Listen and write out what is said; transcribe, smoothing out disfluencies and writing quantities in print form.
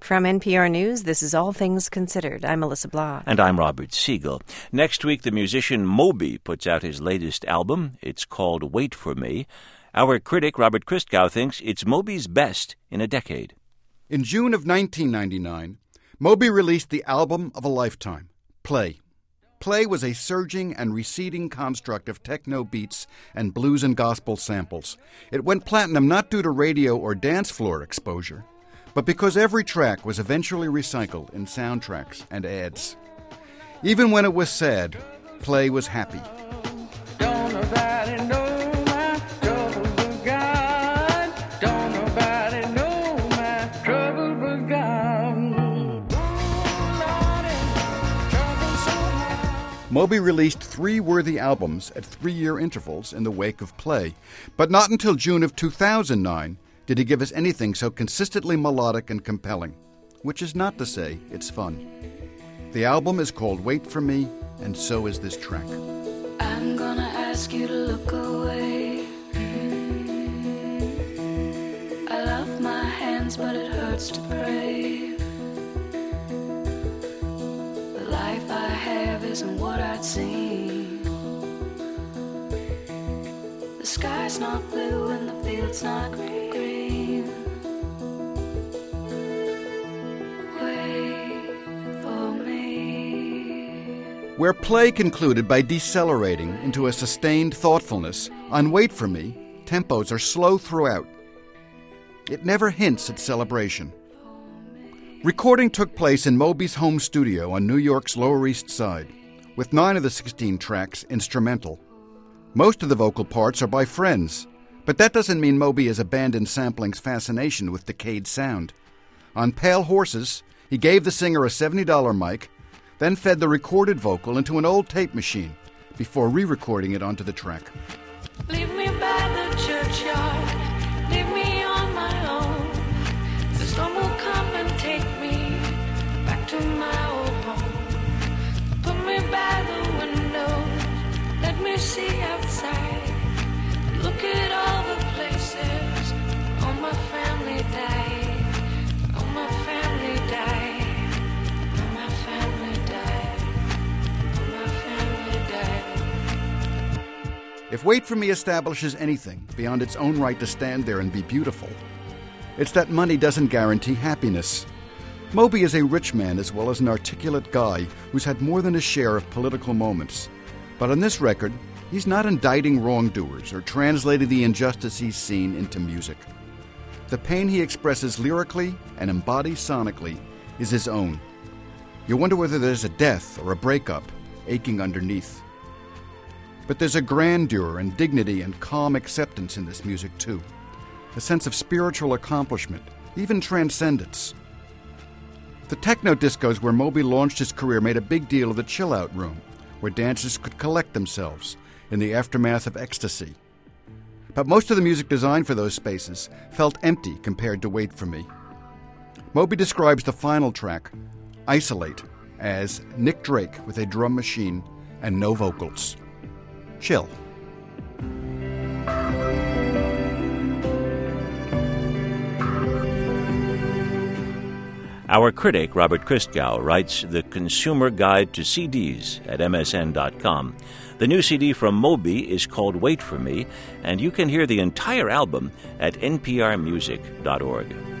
From NPR News, this is All Things Considered. I'm Melissa Blah. And I'm Robert Siegel. Next week, the musician Moby puts out his latest album. It's called Wait For Me. Our critic, Robert Christgau, thinks it's Moby's best in a decade. In June of 1999, Moby released the album of a lifetime, Play. Play was a surging and receding construct of techno beats and blues and gospel samples. It went platinum not due to radio or dance floor exposure, but because every track was eventually recycled in soundtracks and ads. Even when it was sad, Play was happy. Don't nobody know my trouble but God. Don't nobody know my trouble but God. Moby released 3 worthy albums at 3-year intervals in the wake of Play, but not until June of 2009 did he give us anything so consistently melodic and compelling, which is not to say it's fun. The album is called Wait For Me, and so is this track. I'm gonna ask you to look away. I love my hands, but it hurts to pray. The life I have isn't what I'd seen. The sky's not blue and the field's not green. Wait for me. Where Play concluded by decelerating into a sustained thoughtfulness, on Wait For Me, tempos are slow throughout. It never hints at celebration. Recording took place in Moby's home studio on New York's Lower East Side, with 9 of the 16 tracks instrumental. Most of the vocal parts are by friends, but that doesn't mean Moby has abandoned sampling's fascination with decayed sound. On Pale Horses, he gave the singer a $70 mic, then fed the recorded vocal into an old tape machine before re-recording it onto the track. Leave me by the churchyard, leave me on my own. The storm will come and take me back to my old home. Put me by the window, let me see outside. Look at all the places all my family died. All my family died. All my family died. All my family died. If Wait For Me establishes anything beyond its own right to stand there and be beautiful, it's that money doesn't guarantee happiness. Moby is a rich man as well as an articulate guy who's had more than his share of political moments. But on this record, he's not indicting wrongdoers or translating the injustice he's seen into music. The pain he expresses lyrically and embodies sonically is his own. You wonder whether there's a death or a breakup aching underneath. But there's a grandeur and dignity and calm acceptance in this music, too. A sense of spiritual accomplishment, even transcendence. The techno discos where Moby launched his career made a big deal of the chill-out room, where dancers could collect themselves in the aftermath of ecstasy. But most of the music designed for those spaces felt empty compared to Wait For Me. Moby describes the final track, Isolate, as Nick Drake with a drum machine and no vocals. Chill. Our critic, Robert Christgau, writes The Consumer Guide to CDs at MSN.com. The new CD from Moby is called Wait For Me, and you can hear the entire album at nprmusic.org.